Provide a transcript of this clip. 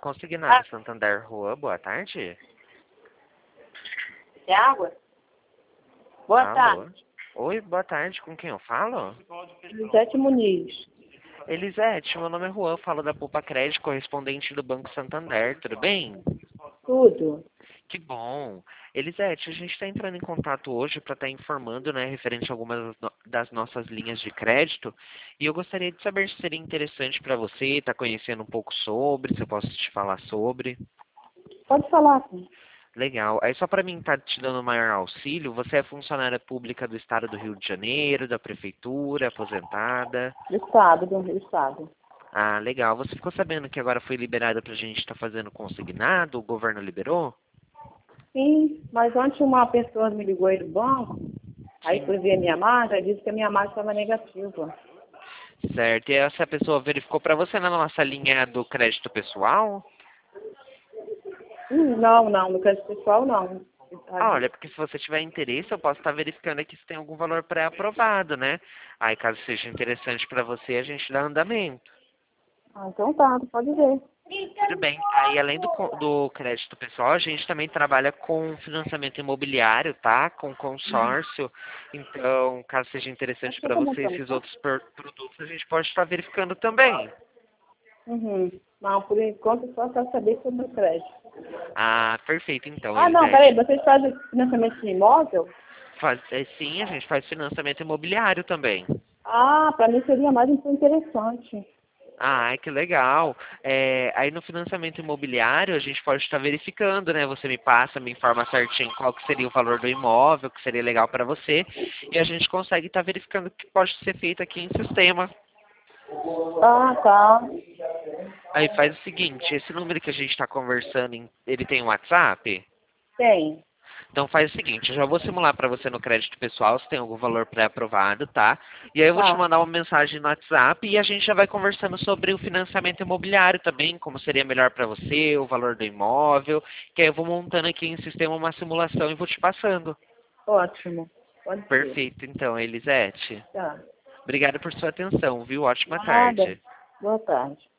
Consignado Santander Rua, boa tarde. É água? Boa Alô? tarde. Oi, boa tarde, com quem eu falo? Elisete Muniz. Elisete, meu nome é Juan, falo da Poupa Crédito, correspondente do Banco Santander, tudo bem? Tudo. Que bom. Elisete, a gente está entrando em contato hoje para estar informando, né, referente a algumas das nossas linhas de crédito, e eu gostaria de saber se seria interessante para você estar conhecendo um pouco sobre, se eu posso te falar sobre. Pode falar, sim. Legal. Aí só para mim estar te dando maior auxílio, você é funcionária pública do Estado do Rio de Janeiro, da Prefeitura, aposentada? Do Rio Estado. Ah, legal. Você ficou sabendo que agora foi liberada para a gente estar fazendo consignado? O governo liberou? Sim, mas ontem uma pessoa me ligou aí do banco, aí fui Sim. ver a minha marca, disse que a minha marca estava negativa. Certo. E essa pessoa verificou para você na nossa linha do crédito pessoal? Não, no crédito pessoal não. Ah, olha, porque se você tiver interesse, eu posso estar verificando aqui se tem algum valor pré-aprovado, né? Aí, caso seja interessante para você, a gente dá andamento. Ah, então tá, pode ver. Tudo bem. Aí, além do crédito pessoal, a gente também trabalha com financiamento imobiliário, tá? Com consórcio. Então, caso seja interessante Acho que eu para tô você montando, esses tá? outros produtos, a gente pode estar verificando também. Uhum. Não, por enquanto só quero saber sobre o crédito. Ah, perfeito. Então, Ah, não, peraí, Elisete. vocês fazem financiamento de imóvel? Sim, a gente faz financiamento imobiliário também. Ah, para mim seria mais interessante. Ah, que legal. Aí no financiamento imobiliário a gente pode estar verificando, né? Você me passa, me informa certinho qual que seria o valor do imóvel, que seria legal para você, e a gente consegue estar verificando o que pode ser feito aqui em sistema. Ah, tá. Aí faz o seguinte, esse número que a gente está conversando, ele tem um WhatsApp? Tem. Então faz o seguinte, eu já vou simular para você no crédito pessoal se tem algum valor pré-aprovado, tá? E aí eu vou te Tá. mandar uma mensagem no WhatsApp e a gente já vai conversando sobre o financiamento imobiliário também, como seria melhor para você, o valor do imóvel, que aí eu vou montando aqui em sistema uma simulação e vou te passando. Ótimo. Pode ser. Perfeito, então, Elisete. Tá. Obrigado por sua atenção, viu? Ótima Nada. tarde. Boa tarde.